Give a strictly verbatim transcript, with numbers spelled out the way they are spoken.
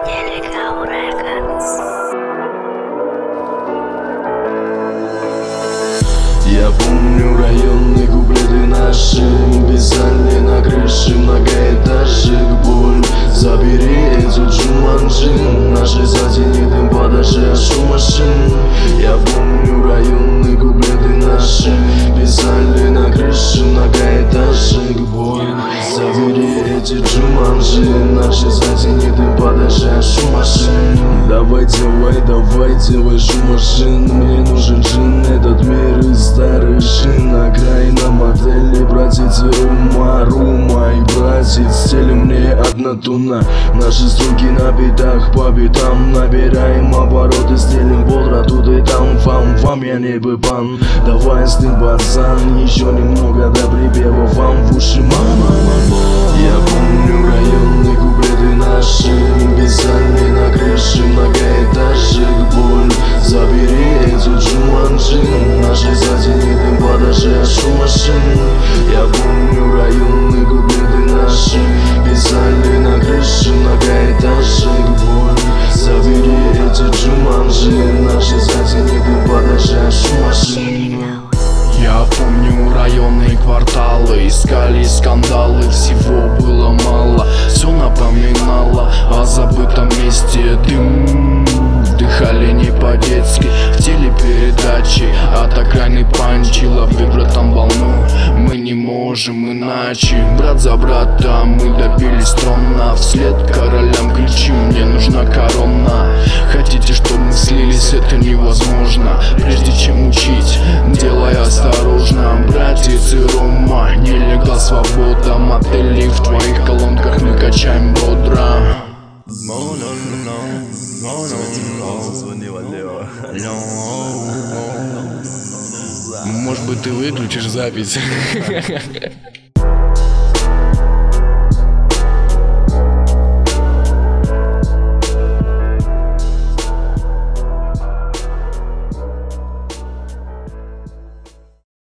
Illegal Records. Я помню районные куплеты наши, писали на крыше многоэтажек. Боль, забери эту Джуманджи, наши затянутым подальше от шум машин. Я помню районные куплеты наши, писали на крыше многоэтажек. Боль, забери эти Джуманджи, наши затянутым подальше от шум машин. Давай, давай, давай, делай шум машин. Мне нужен джин, этот мир из старых шин. Окраина модели, братицы, рума, рума и братец. Стелим мне одна тонна, наши струки на битах по битам. Набираем обороты, стелим бодро тут и там. Вам, вам я не быбан, давай стынь, пацан. Еще немного до припева вам в уши, мама, мама. Я помню районные куплеты наши, писали на крыше многоэтажек. Боль, забери эту Джуманджи, наши затянутым подальше от шум машин. Я помню районные куплеты наши, писали на крыше многоэтажек. Боль, забери эти Джуманджи, наши затянутым подальше от шум машин. Я помню районные кварталы, искали скандалы, всего было мало. Все напоминало о забытом месте. Дым вдыхали не по-детски, в телепередаче от окраины панчи. Лови, братан, волну, мы не можем иначе. Брат за брата мы добились трона, вслед королям кричим: мне нужна корона. Хотите, чтобы мы слились, это невозможно. Прежде чем учить, делай осторожно. Братец и Рома, нелегал, свобода. Модели в твоих колонках мы качаем бодро. Может быть, ты выключишь запись?